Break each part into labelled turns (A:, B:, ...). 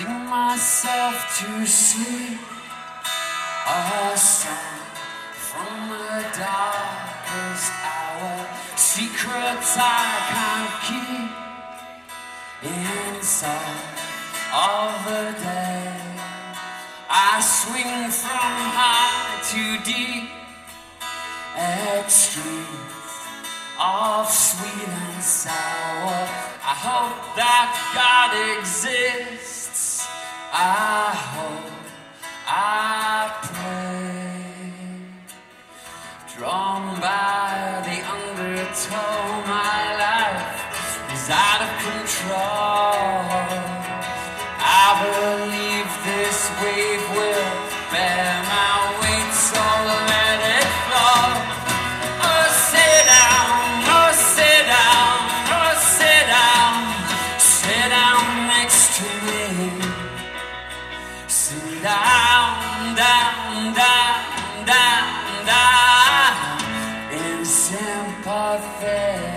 A: sing myself to sleep, a song from the darkest hour, secrets I can't keep inside of the day. I swing from high to deep, extremes of sweet and sour. I hope that God exists. I hope, I pray. Drawn by the undertow, my life is out of control. I believe this wave will bear my weight, so let it flow. Oh, sit down, oh, sit down, oh, sit down, sit down next to me. Sit down, down, down, down, down, in sympathy.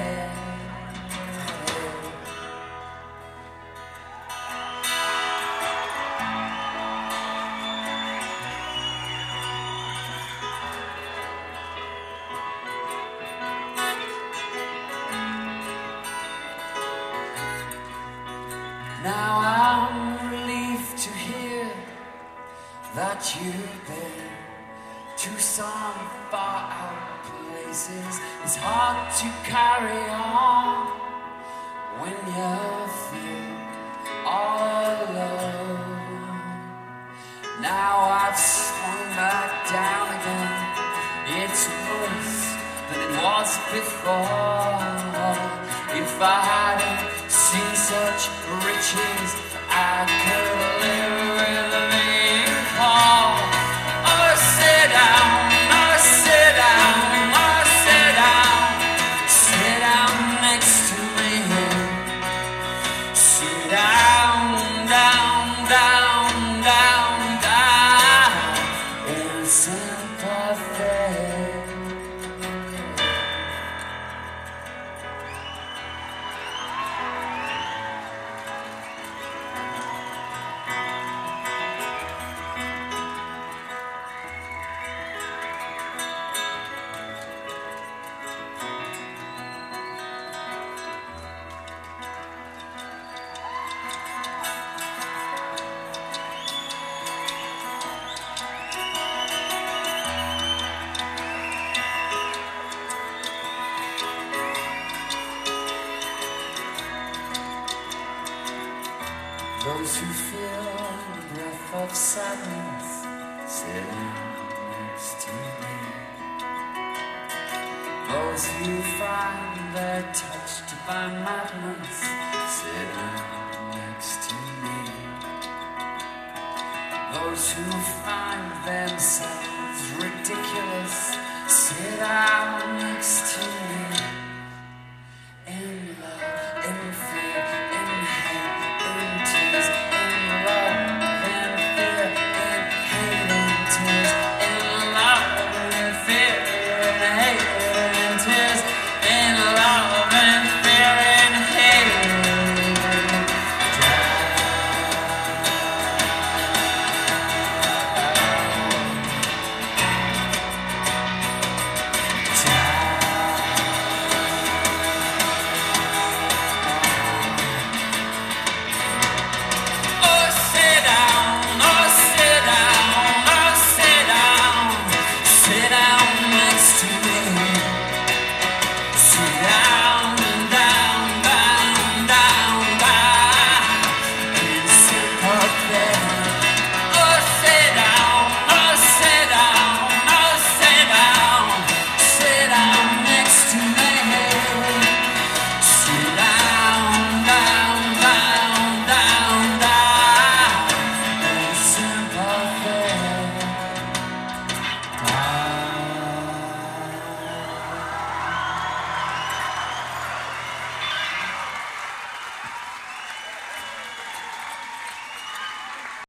A: Now I'm relieved to hear that you've been to some far out places. It's hard to carry on when you feel all alone. Now I've swung back down again. It's worse than it was before. If I hadn't seen such riches, I could live with me. Oh, sit down, oh, sit down, oh, sit down, sit down next to me. Sit down, down, down, down, down, in sympathy. Those who feel the breath of sadness, sit down next to me. Those who find they're touched by madness, sit down next to me. Those who find themselves ridiculous, sit down next to me.